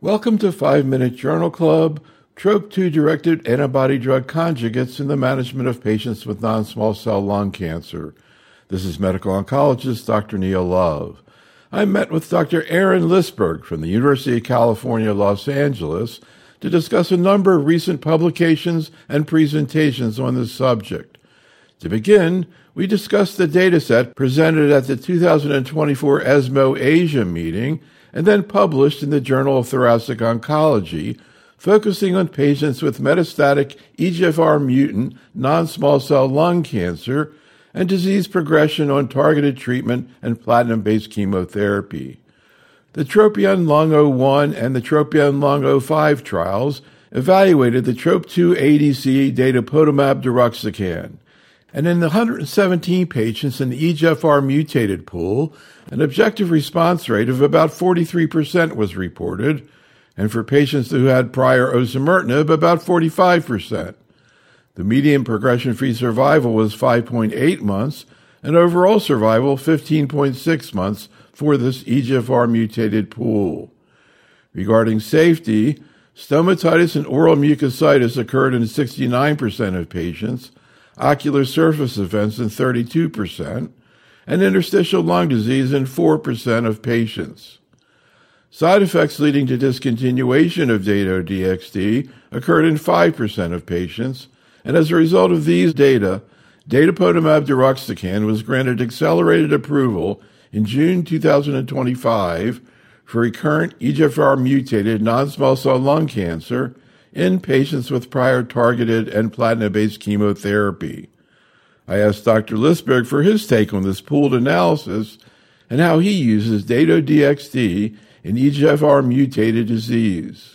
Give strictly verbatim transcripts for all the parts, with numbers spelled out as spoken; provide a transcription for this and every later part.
Welcome to five minute Journal Club, Trop two directed antibody-drug conjugates in the management of patients with non-small cell lung cancer. This is medical oncologist Doctor Neil Love. I met with Doctor Aaron Listberg from the University of California, Los Angeles to discuss a number of recent publications and presentations on this subject. To begin, we discussed the dataset presented at the two thousand twenty-four ESMO Asia meeting and then published in the Journal of Thoracic Oncology, focusing on patients with metastatic E G F R mutant non-small cell lung cancer and disease progression on targeted treatment and platinum-based chemotherapy. The TROPION-Lung oh one and the TROPION-Lung oh five trials evaluated the Trop two A D C datopotamab deruxtecan, and in the one hundred seventeen patients in the E G F R mutated pool, an objective response rate of about forty-three percent was reported, and for patients who had prior osimertinib, about forty-five percent. The median progression-free survival was five point eight months, and overall survival fifteen point six months for this E G F R mutated pool. Regarding safety, stomatitis and oral mucositis occurred in sixty-nine percent of patients, ocular surface events in thirty-two percent, and interstitial lung disease in four percent of patients. Side effects leading to discontinuation of Dato-D X D occurred in five percent of patients, and as a result of these data, datopotamab deruxtecan was granted accelerated approval in June two thousand twenty-five for recurrent E G F R mutated non-small cell lung cancer in patients with prior targeted and platinum-based chemotherapy. I asked Doctor Listberg for his take on this pooled analysis and how he uses Dato-D X D in E G F R mutated disease.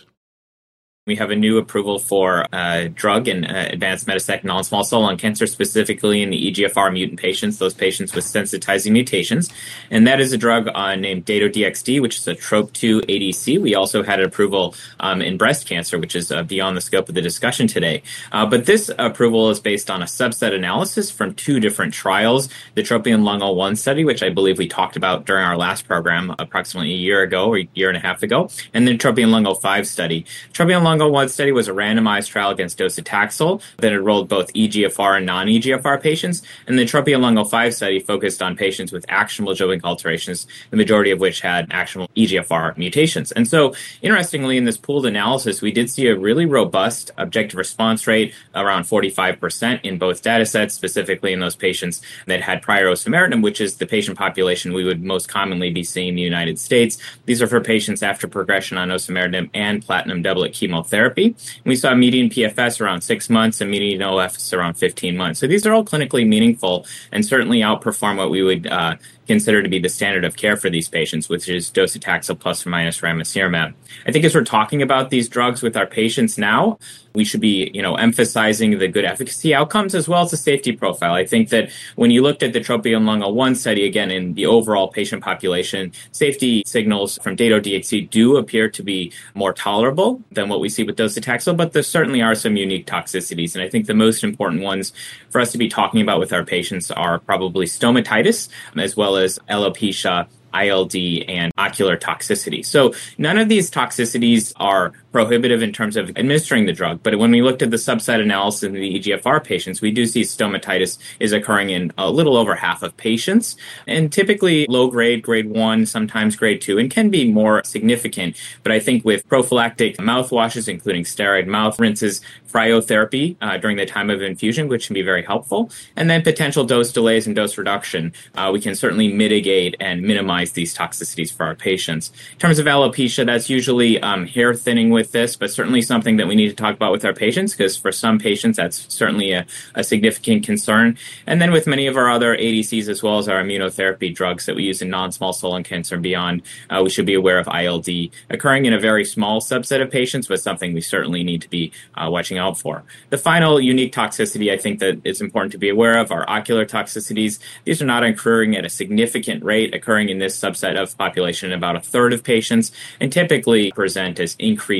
We have a new approval for a drug in uh, advanced metastatic non-small cell lung cancer, specifically in the E G F R mutant patients, those patients with sensitizing mutations. And that is a drug uh, named Dato-D X D, which is a Trop two A D C. We also had an approval um, in breast cancer, which is uh, beyond the scope of the discussion today. Uh, but this approval is based on a subset analysis from two different trials, the TROPION-Lung oh one study, which I believe we talked about during our last program approximately a year ago or a year and a half ago, and then TROPION-Lung oh five study. TROPION-Lung oh one study was a randomized trial against docetaxel that enrolled both E G F R and non-E G F R patients, and the TROPION-Lung oh five study focused on patients with actionable Joe-link alterations, the majority of which had actionable E G F R mutations. And so, interestingly, in this pooled analysis, we did see a really robust objective response rate, around forty-five percent in both datasets, specifically in those patients that had prior osimertinib, which is the patient population we would most commonly be seeing in the United States. These are for patients after progression on osimertinib and platinum doublet chemotherapy. We saw median P F S around six months and median O S around fifteen months. So these are all clinically meaningful and certainly outperform what we would uh, consider to be the standard of care for these patients, which is docetaxel plus or minus ramucirumab. I think as we're talking about these drugs with our patients now, we should be, you know, emphasizing the good efficacy outcomes as well as the safety profile. I think that when you looked at the TROPION-Lung oh one study, again, in the overall patient population, safety signals from Dato-D X D do appear to be more tolerable than what we see with docetaxel, but there certainly are some unique toxicities. And I think the most important ones for us to be talking about with our patients are probably stomatitis, as well as alopecia, I L D, and ocular toxicity. So none of these toxicities are prohibitive in terms of administering the drug, but when we looked at the subset analysis in the E G F R patients, we do see stomatitis is occurring in a little over half of patients, and typically low grade, grade one, sometimes grade two, and can be more significant. But I think with prophylactic mouthwashes, including steroid mouth rinses, cryotherapy uh, during the time of infusion, which can be very helpful, and then potential dose delays and dose reduction, uh, we can certainly mitigate and minimize these toxicities for our patients. In terms of alopecia, that's usually um, hair thinning with this, but certainly something that we need to talk about with our patients, because for some patients, that's certainly a, a significant concern. And then with many of our other A D Cs, as well as our immunotherapy drugs that we use in non-small cell lung cancer and beyond, uh, we should be aware of I L D occurring in a very small subset of patients, but something we certainly need to be uh, watching out for. The final unique toxicity I think that is important to be aware of are ocular toxicities. These are not occurring at a significant rate, occurring in this subset of population in about a third of patients, and typically present as increased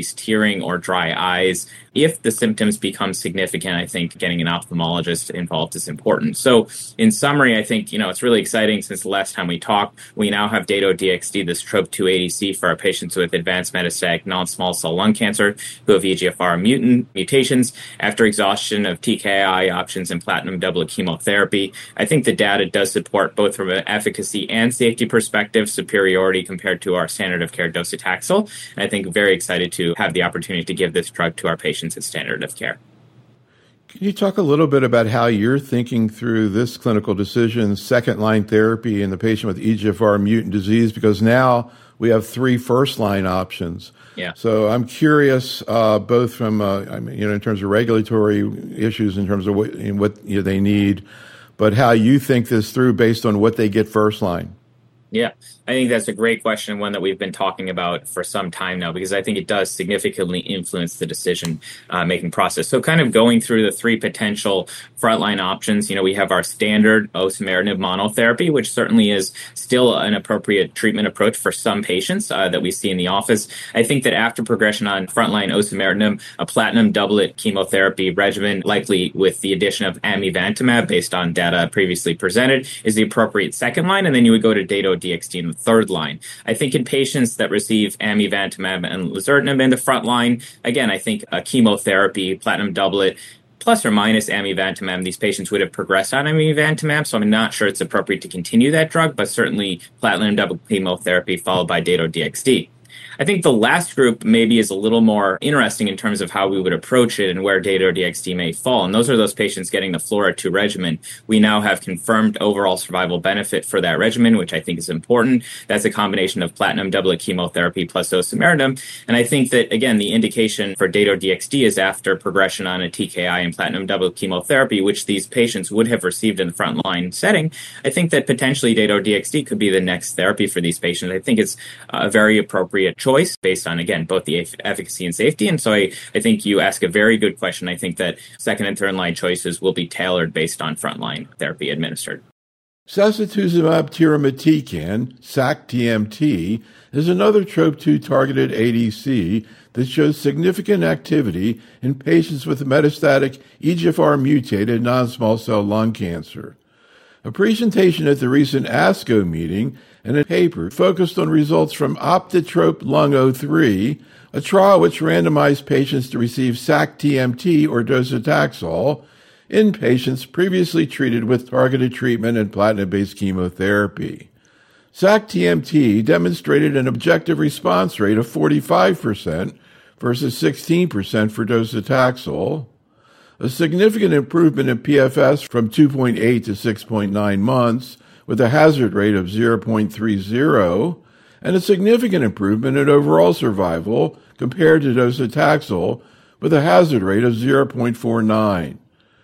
increased hearing or dry eyes. If the symptoms become significant, I think getting an ophthalmologist involved is important. So in summary, I think, you know, it's really exciting since the last time we talked. We now have Dato-D X D, this Trop two A D C for our patients with advanced metastatic non-small cell lung cancer who have E G F R mutant mutations after exhaustion of T K I options and platinum doublet chemotherapy. I think the data does support, both from an efficacy and safety perspective, superiority compared to our standard of care docetaxel. And I think very excited to have the opportunity to give this drug to our patients as standard of care. Can you talk a little bit about how you're thinking through this clinical decision, second-line therapy in the patient with E G F R mutant disease? Because now we have three first-line options. Yeah. So I'm curious, uh, both from, uh, I mean, you know, in terms of regulatory issues, in terms of what, you know, what you know, they need, but how you think this through based on what they get first line. Yeah, I think that's a great question, one that we've been talking about for some time now, because I think it does significantly influence the decision-making uh, process. So kind of going through the three potential frontline options, you know, we have our standard osimertinib monotherapy, which certainly is still an appropriate treatment approach for some patients uh, that we see in the office. I think that after progression on frontline osimertinib, a platinum doublet chemotherapy regimen, likely with the addition of amivantamab based on data previously presented, is the appropriate second line, and then you would go to Dato-D X D in the third line. I think in patients that receive amivantamab and lazertinib in the front line, again, I think a chemotherapy, platinum doublet, plus or minus amivantamab, these patients would have progressed on amivantamab, so I'm not sure it's appropriate to continue that drug, but certainly platinum doublet chemotherapy followed by Dato-D X D. I think the last group maybe is a little more interesting in terms of how we would approach it and where Dato-D X D may fall. And those are those patients getting the FLAURA two regimen. We now have confirmed overall survival benefit for that regimen, which I think is important. That's a combination of platinum doublet chemotherapy plus osimertinib. And I think that, again, the indication for Dato-D X D is after progression on a T K I and platinum doublet chemotherapy, which these patients would have received in the frontline setting. I think that potentially Dato-D X D could be the next therapy for these patients. I think it's a very appropriate choice based on, again, both the efficacy and safety. And so I, I think you ask a very good question. I think that second and third line choices will be tailored based on frontline therapy administered. Sacituzumab tirumotecan, S A C T M T, is another Trop two targeted A D C that shows significant activity in patients with metastatic E G F R mutated non-small cell lung cancer. A presentation at the recent ASCO meeting and a paper focused on results from OptiTROP Lung oh three, a trial which randomized patients to receive S A C T M T or docetaxel in patients previously treated with targeted treatment and platinum-based chemotherapy. S A C T M T demonstrated an objective response rate of forty-five percent versus sixteen percent for docetaxel, a significant improvement in P F S from two point eight to six point nine months with a hazard rate of zero point three zero, and a significant improvement in overall survival compared to docetaxel with a hazard rate of zero point four nine.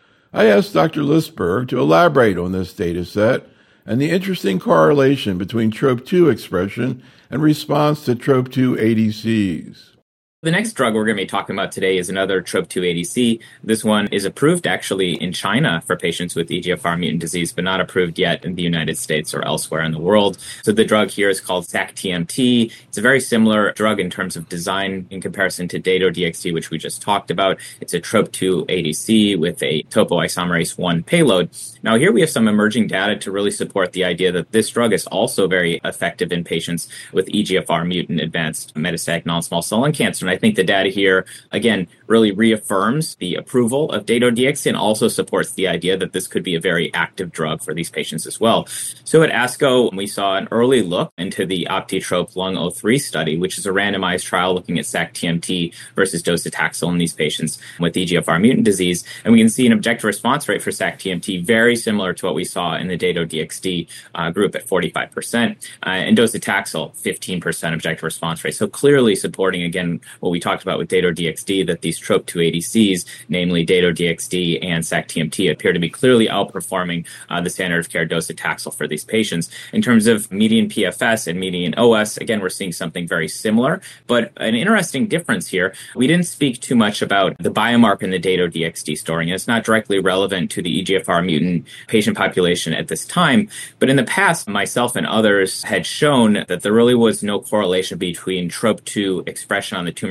I asked Doctor Listberg to elaborate on this data set and the interesting correlation between Trop two expression and response to Trop two A D Cs. The next drug we're going to be talking about today is another Trop two A D C. This one is approved actually in China for patients with E G F R mutant disease, but not approved yet in the United States or elsewhere in the world. So the drug here is called S A C T M T. It's a very similar drug in terms of design in comparison to Dato-D X D, which we just talked about. It's a Trop two A D C with a topoisomerase one payload. Now here we have some emerging data to really support the idea that this drug is also very effective in patients with E G F R mutant advanced metastatic non-small cell lung cancer. And I think the data here, again, really reaffirms the approval of Dato-D X D and also supports the idea that this could be a very active drug for these patients as well. So at ASCO, we saw an early look into the OptiTROP Lung oh three study, which is a randomized trial looking at S A C T M T versus docetaxel in these patients with E G F R mutant disease. And we can see an objective response rate for S A C T M T very similar to what we saw in the Dato-D X D uh, group at forty-five percent, uh, and docetaxel, fifteen percent objective response rate. So clearly supporting, again, what we talked about with Dato-D X D, that these Trop two A D Cs, namely Dato-D X D and S A C T M T, appear to be clearly outperforming uh, the standard of care docetaxel for these patients. In terms of median P F S and median O S, again, we're seeing something very similar, but an interesting difference here. We didn't speak too much about the biomarker in the Dato-D X D story, and it's not directly relevant to the E G F R mutant patient population at this time, but in the past, myself and others had shown that there really was no correlation between Trop two expression on the tumor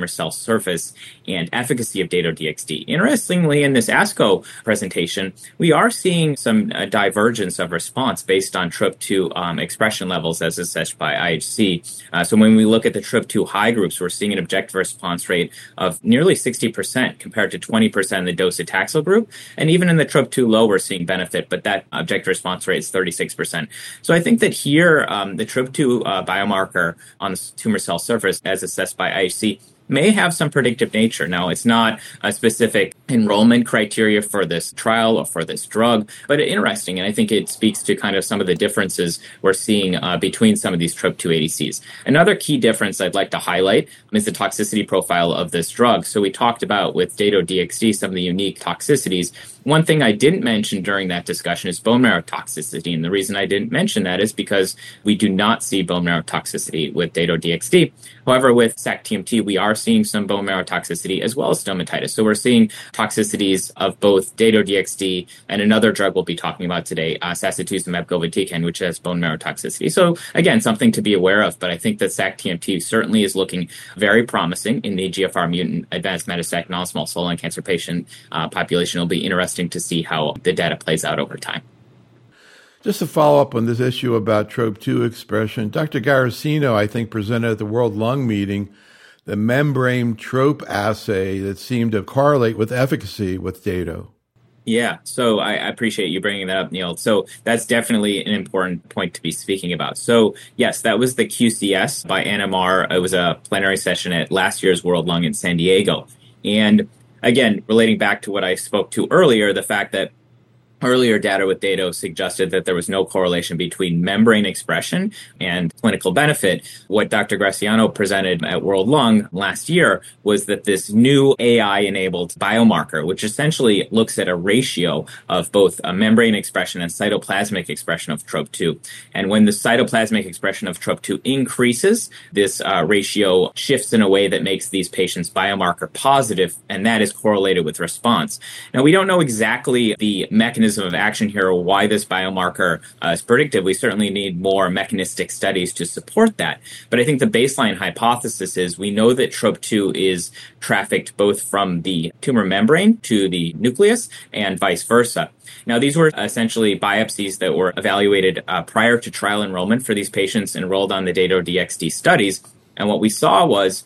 tumor cell surface and efficacy of Dato-D X D. Interestingly, in this ASCO presentation, we are seeing some uh, divergence of response based on T R P two um, expression levels as assessed by I H C. Uh, so when we look at the T R P two high groups, we're seeing an objective response rate of nearly sixty percent compared to twenty percent in the docetaxel group. And even in the T R P two low, we're seeing benefit, but that objective response rate is thirty-six percent. So I think that here, um, the T R P two uh, biomarker on the tumor cell surface, as assessed by I H C, may have some predictive nature. Now, it's not a specific enrollment criteria for this trial or for this drug, but interesting, and I think it speaks to kind of some of the differences we're seeing uh, between some of these T R P two A D Cs. Another key difference I'd like to highlight is the toxicity profile of this drug. So we talked about with Dato-D X D some of the unique toxicities. One thing I didn't mention during that discussion is bone marrow toxicity, and the reason I didn't mention that is because we do not see bone marrow toxicity with Dato-D X D. However, with S A C T M T, we are seeing some bone marrow toxicity as well as stomatitis. So we're seeing toxicities of both Dato-D X D and another drug we'll be talking about today, uh, sacituzumab govitecan, which has bone marrow toxicity. So again, something to be aware of, but I think that S A C T M T certainly is looking very promising in the E G F R mutant advanced metastatic non-small cell lung cancer patient uh, population. It'll be interesting to see how the data plays out over time. Just to follow up on this issue about T R P two expression, Doctor Garasino, I think, presented at the World Lung Meeting the membrane trope assay that seemed to correlate with efficacy with Dato. Yeah, so I, I appreciate you bringing that up, Neil. So that's definitely an important point to be speaking about. So yes, that was the Q C S by N M R. It was a plenary session at last year's World Lung in San Diego. And again, relating back to what I spoke to earlier, the fact that earlier data with Dato suggested that there was no correlation between membrane expression and clinical benefit. What Doctor Graziano presented at World Lung last year was that this new A I-enabled biomarker, which essentially looks at a ratio of both a membrane expression and cytoplasmic expression of T R P two. And when the cytoplasmic expression of T R P two increases, this uh, ratio shifts in a way that makes these patients biomarker positive, and that is correlated with response. Now, we don't know exactly the mechanism of action here or why this biomarker uh, is predictive. We certainly need more mechanistic studies to support that. But I think the baseline hypothesis is we know that T R P two is trafficked both from the tumor membrane to the nucleus and vice versa. Now, these were essentially biopsies that were evaluated uh, prior to trial enrollment for these patients enrolled on the Dato-D X D studies. And what we saw was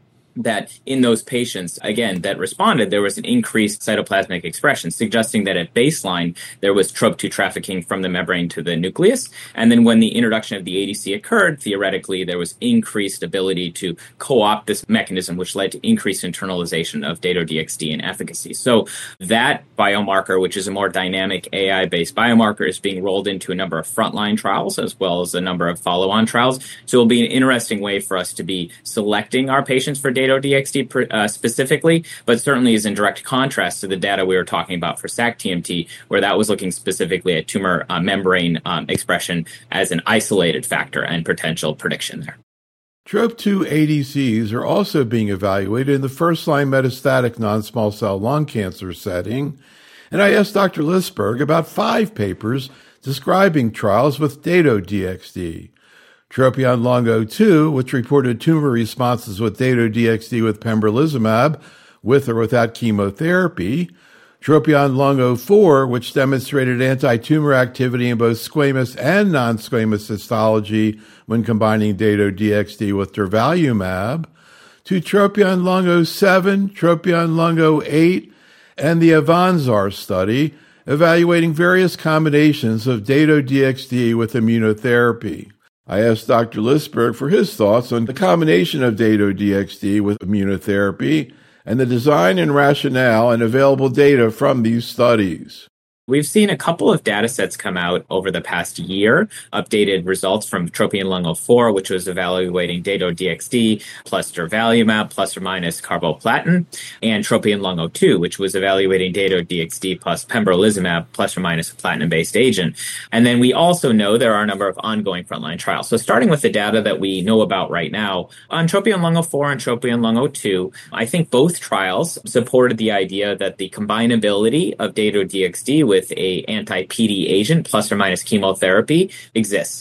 that in those patients, again, that responded, there was an increased cytoplasmic expression, suggesting that at baseline, there was T R P two trafficking from the membrane to the nucleus. And then when the introduction of the A D C occurred, theoretically, there was increased ability to co-opt this mechanism, which led to increased internalization of Dato-D X D and efficacy. So that biomarker, which is a more dynamic A I-based biomarker, is being rolled into a number of frontline trials as well as a number of follow-on trials. So it'll be an interesting way for us to be selecting our patients for Dato-D X D uh, specifically, but certainly is in direct contrast to the data we were talking about for S A C T M T, where that was looking specifically at tumor uh, membrane um, expression as an isolated factor and potential prediction there. T R P two A D Cs are also being evaluated in the first-line metastatic non-small cell lung cancer setting, and I asked Doctor Lisberg about five papers describing trials with Dato-D X D. TROPION-Lung oh two, which reported tumor responses with Dato-D X D with pembrolizumab, with or without chemotherapy. TROPION-Lung oh four, which demonstrated anti-tumor activity in both squamous and non-squamous histology when combining Dato-D X D with durvalumab. To TROPION-Lung oh seven, TROPION-Lung oh eight, and the AVANZAR study, evaluating various combinations of Dato-D X D with immunotherapy. I asked Doctor Lisberg for his thoughts on the combination of Dato-D X D with immunotherapy and the design and rationale and available data from these studies. We've seen a couple of data sets come out over the past year, updated results from TROPION-Lung oh four, which was evaluating Dato-D X D plus durvalumab plus or minus carboplatin, and TROPION-Lung oh two, which was evaluating Dato-D X D plus pembrolizumab plus or minus a platinum-based agent. And then we also know there are a number of ongoing frontline trials. So starting with the data that we know about right now, on TROPION-Lung oh four and TROPION-Lung oh two, I think both trials supported the idea that the combinability of Dato-D X D with with a anti-P D agent plus or minus chemotherapy exists.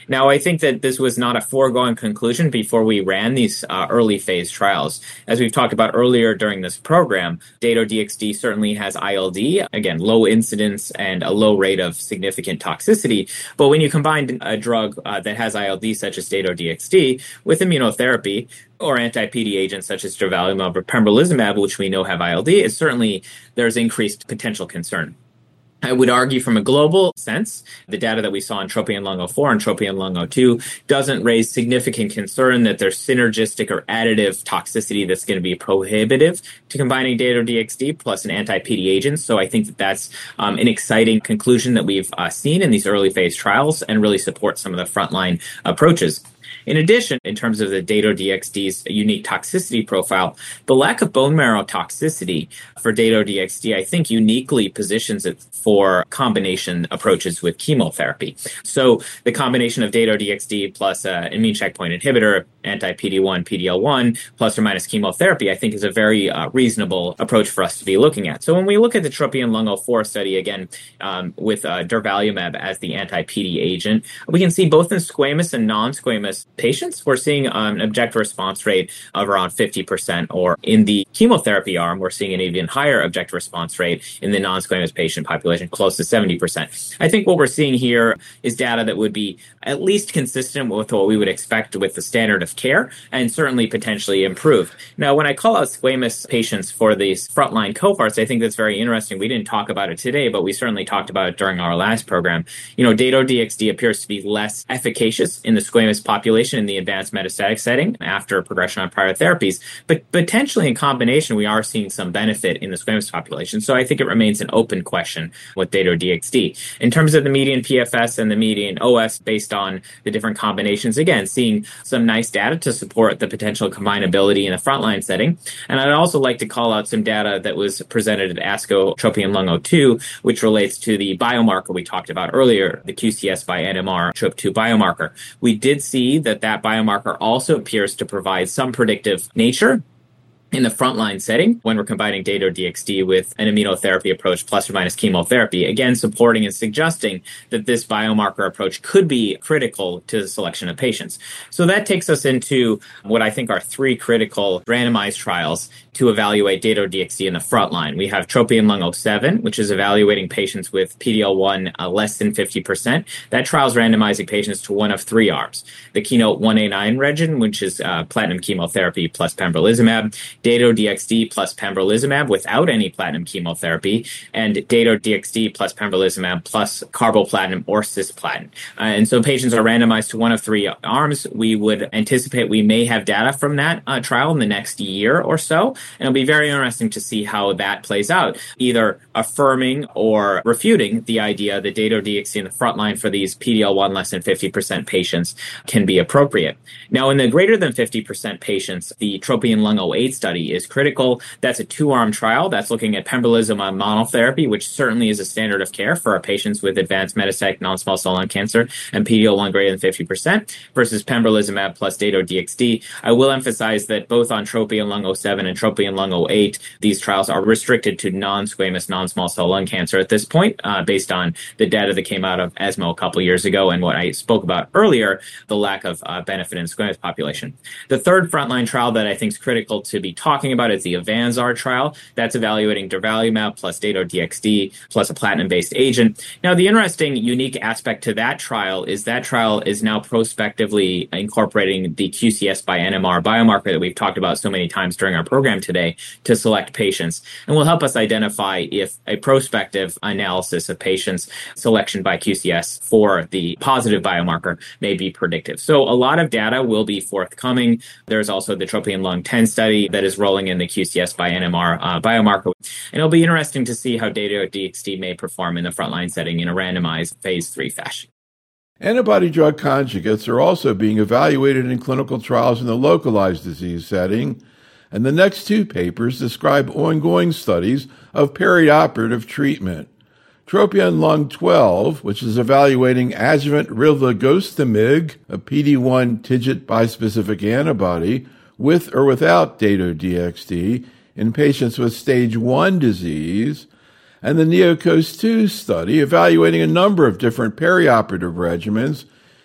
Now, I think that this was not a foregone conclusion before we ran these uh, early phase trials. As we've talked about earlier during this program, Dato-D X D certainly has I L D, again, low incidence and a low rate of significant toxicity. But when you combine a drug uh, that has I L D, such as Dato-D X D, with immunotherapy, or anti-P D agents such as durvalumab or pembrolizumab, which we know have I L D, is certainly there's increased potential concern. I would argue from a global sense, the data that we saw in TROPION-Lung oh four and TROPION-Lung oh two doesn't raise significant concern that there's synergistic or additive toxicity that's going to be prohibitive to combining Dato-D X D plus an anti-P D agent. So I think that that's um, an exciting conclusion that we've uh, seen in these early phase trials and really supports some of the frontline approaches. In addition, in terms of the Dato-D X D's unique toxicity profile, the lack of bone marrow toxicity for Dato-D X D, I think, uniquely positions it for combination approaches with chemotherapy. So the combination of Dato-D X D plus uh, immune checkpoint inhibitor, anti-P D one, P D L one, plus or minus chemotherapy, I think is a very uh, reasonable approach for us to be looking at. So when we look at the TROPION-Lung oh four study, again, um, with uh, durvalumab as the anti-P D agent, we can see both in squamous and non-squamous patients, we're seeing um, an objective response rate of around fifty percent, or in the chemotherapy arm, we're seeing an even higher objective response rate in the non-squamous patient population, close to seventy percent. I think what we're seeing here is data that would be at least consistent with what we would expect with the standard of care, and certainly potentially improved. Now, when I call out squamous patients for these frontline cohorts, I think that's very interesting. We didn't talk about it today, but we certainly talked about it during our last program. You know, Dato-D X D appears to be less efficacious in the squamous population in the advanced metastatic setting after progression on prior therapies, but potentially in combination, we are seeing some benefit in the squamous population. So I think it remains an open question with Dato-D X D. In terms of the median P F S and the median O S based on the different combinations, again, seeing some nice data to support the potential combinability in a frontline setting. And I'd also like to call out some data that was presented at ASCO TROPION-Lung oh two, which relates to the biomarker we talked about earlier, the Q C S by N M R T R O P two biomarker. We did see that that biomarker also appears to provide some predictive nature in the frontline setting when we're combining Dato-D X D with an immunotherapy approach plus or minus chemotherapy, again, supporting and suggesting that this biomarker approach could be critical to the selection of patients. So that takes us into what I think are three critical randomized trials to evaluate Dato-D X D in the frontline. We have TROPION-Lung oh seven, which is evaluating patients with P D L one uh, less than fifty percent. That trial is randomizing patients to one of three arms. The KEYNOTE one A nine regimen, which is uh, platinum chemotherapy plus pembrolizumab, Dato-D X D plus pembrolizumab without any platinum chemotherapy, and Dato-D X D plus pembrolizumab plus carboplatin or cisplatin. Uh, and so patients are randomized to one of three arms. We would anticipate we may have data from that uh, trial in the next year or so, and it'll be very interesting to see how that plays out, either affirming or refuting the idea that Dato-D X D in the frontline for these P D L one less than fifty percent patients can be appropriate. Now, in the greater than fifty percent patients, the TROPION-Lung oh eight study is critical. That's a two-arm trial that's looking at pembrolizumab monotherapy, which certainly is a standard of care for our patients with advanced metastatic non-small cell lung cancer and P D L one greater than fifty percent, versus pembrolizumab plus Dato-D X D. I will emphasize that both on TROPION-Lung oh seven and TROPION-Lung oh eight, these trials are restricted to non-squamous non-small cell lung cancer at this point, uh, based on the data that came out of ESMO a couple years ago and what I spoke about earlier, the lack of uh, benefit in the squamous population. The third frontline trial that I think is critical to be talking about is the AVANZAR trial. That's evaluating durvalumab plus Dato-D X D plus a platinum-based agent. Now, the interesting, unique aspect to that trial is that trial is now prospectively incorporating the Q C S by N M R biomarker that we've talked about so many times during our program today to select patients, and will help us identify if a prospective analysis of patients selection by Q C S for the positive biomarker may be predictive. So a lot of data will be forthcoming. There's also the TROPION-Lung ten study that is rolling in the Q C S by N M R uh, biomarker. And it'll be interesting to see how Dato-D X D may perform in the frontline setting in a randomized phase three fashion. Antibody-drug conjugates are also being evaluated in clinical trials in the localized disease setting, and the next two papers describe ongoing studies of perioperative treatment. TROPION-Lung twelve, which is evaluating adjuvant rilvegostomig, a P D one TIGIT bispecific antibody, with or without Dato-D X D in patients with stage one disease, and the NeoCOAST two study evaluating a number of different perioperative regimens,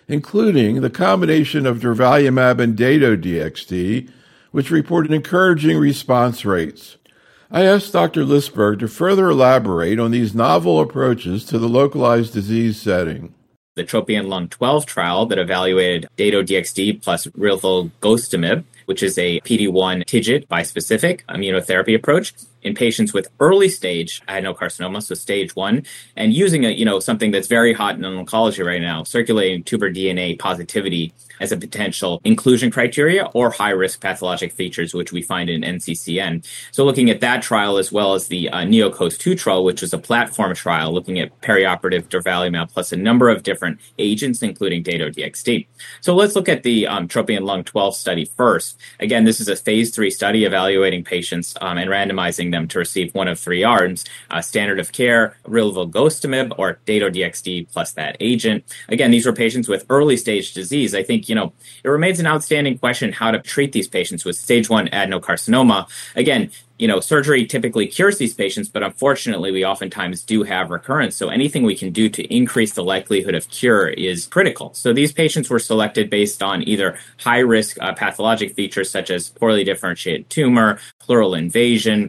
including the combination of durvalumab and Dato-D X D, which reported encouraging response rates. I asked Doctor Listberg to further elaborate on these novel approaches to the localized disease setting. The TROPION Lung twelve trial that evaluated Dato-D X D plus rilvegostomig, which is a P D one TIGIT bispecific immunotherapy approach in patients with early stage adenocarcinoma, so stage one, and using a, you know, something that's very hot in oncology right now, circulating tumor D N A positivity as a potential inclusion criteria or high-risk pathologic features, which we find in N C C N. So looking at that trial as well as the uh, NeoCOAST two trial, which was a platform trial looking at perioperative durvalumab plus a number of different agents, including Dato-D X D. So let's look at the um, TROPION Lung twelve study first. Again, this is a phase three study evaluating patients um, and randomizing them to receive one of three arms, uh, standard of care, rilvegostomig, or Dato-D X D plus that agent. Again, these were patients with early stage disease. I think, you know, it remains an outstanding question how to treat these patients with stage one adenocarcinoma. Again, you know, surgery typically cures these patients, but unfortunately, we oftentimes do have recurrence. So anything we can do to increase the likelihood of cure is critical. So these patients were selected based on either high-risk uh, pathologic features such as poorly differentiated tumor, pleural invasion,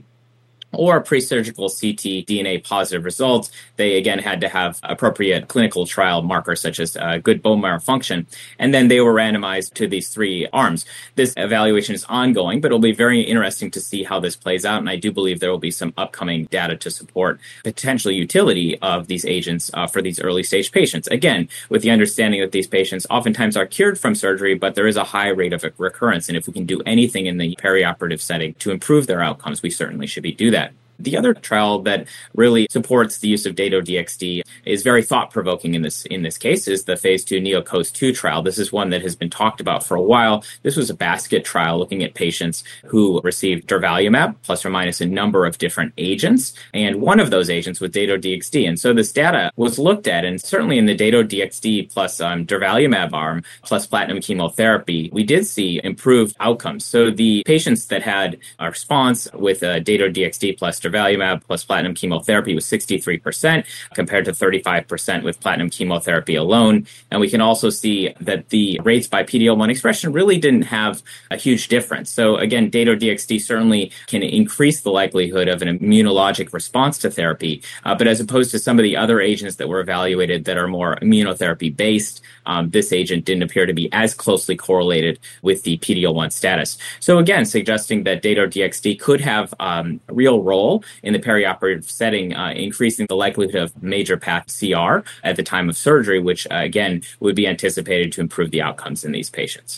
or pre-surgical C T D N A positive results. They, again, had to have appropriate clinical trial markers such as uh, good bone marrow function. And then they were randomized to these three arms. This evaluation is ongoing, but it'll be very interesting to see how this plays out. And I do believe there will be some upcoming data to support potential utility of these agents uh, for these early stage patients. Again, with the understanding that these patients oftentimes are cured from surgery, but there is a high rate of recurrence. And if we can do anything in the perioperative setting to improve their outcomes, we certainly should be do that. The other trial that really supports the use of Dato-D X D is very thought-provoking in this in this case is the phase two NeoCOAST two trial. This is one that has been talked about for a while. This was a basket trial looking at patients who received durvalumab plus or minus a number of different agents, and one of those agents was Dato-D X D. And so this data was looked at, and certainly in the Dato-D X D plus um, durvalumab arm plus platinum chemotherapy, we did see improved outcomes. So the patients that had a response with uh, Dato-D X D plus durvalumab plus platinum chemotherapy was sixty-three percent compared to thirty-five percent with platinum chemotherapy alone. And we can also see that the rates by P D L one expression really didn't have a huge difference. So again, Dato-D X D certainly can increase the likelihood of an immunologic response to therapy, uh, but as opposed to some of the other agents that were evaluated that are more immunotherapy based, um, this agent didn't appear to be as closely correlated with the P D L one status. So again, suggesting that Dato-D X D could have um, a real role in the perioperative setting, uh, increasing the likelihood of major path C R at the time of surgery, which, uh, again, would be anticipated to improve the outcomes in these patients.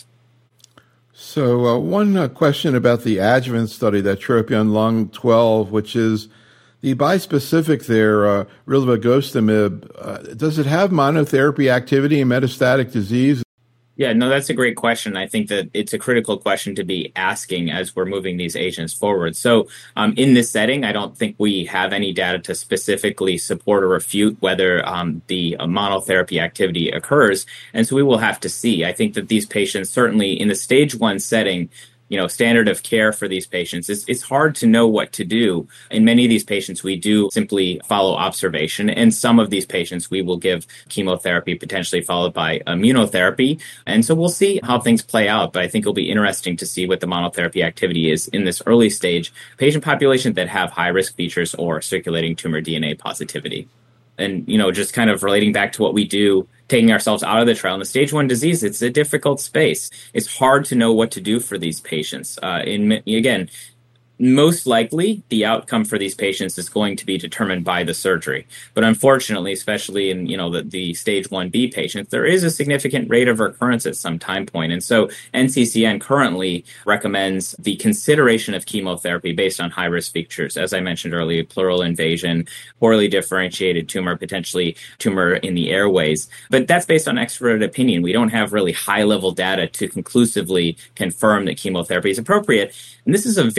So uh, one uh, question about the adjuvant study, that TROPION Lung twelve, which is the bispecific there, uh, rilvegostomig, uh, does it have monotherapy activity in metastatic disease? Yeah, no, that's a great question. I think that it's a critical question to be asking as we're moving these agents forward. So um, in this setting, I don't think we have any data to specifically support or refute whether um, the uh, monotherapy activity occurs. And so we will have to see. I think that these patients, certainly in the stage one setting, you know, standard of care for these patients, it's, it's hard to know what to do. In many of these patients, we do simply follow observation. And some of these patients, we will give chemotherapy, potentially followed by immunotherapy. And so we'll see how things play out. But I think it'll be interesting to see what the monotherapy activity is in this early stage patient population that have high-risk features or circulating tumor D N A positivity. And, you know, just kind of relating back to what we do, taking ourselves out of the trial. In the stage one disease, it's a difficult space. It's hard to know what to do for these patients. Uh, in again, most likely, the outcome for these patients is going to be determined by the surgery. But unfortunately, especially in, you know, the, the stage one B patients, there is a significant rate of recurrence at some time point. And so N C C N currently recommends the consideration of chemotherapy based on high-risk features. As I mentioned earlier, pleural invasion, poorly differentiated tumor, potentially tumor in the airways. But that's based on expert opinion. We don't have really high-level data to conclusively confirm that chemotherapy is appropriate. And this is a very difficult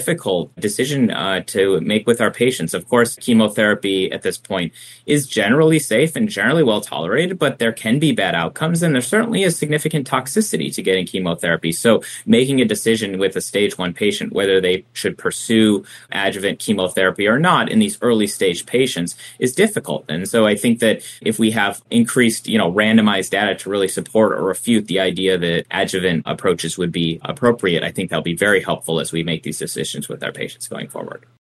difficult decision uh, to make with our patients. Of course, chemotherapy at this point is generally safe and generally well tolerated, but there can be bad outcomes, and there certainly is significant toxicity to getting chemotherapy. So making a decision with a stage one patient whether they should pursue adjuvant chemotherapy or not in these early stage patients is difficult. And so I think that if we have increased, you know, randomized data to really support or refute the idea that adjuvant approaches would be appropriate, I think that'll be very helpful as we make these decisions with our patients going forward.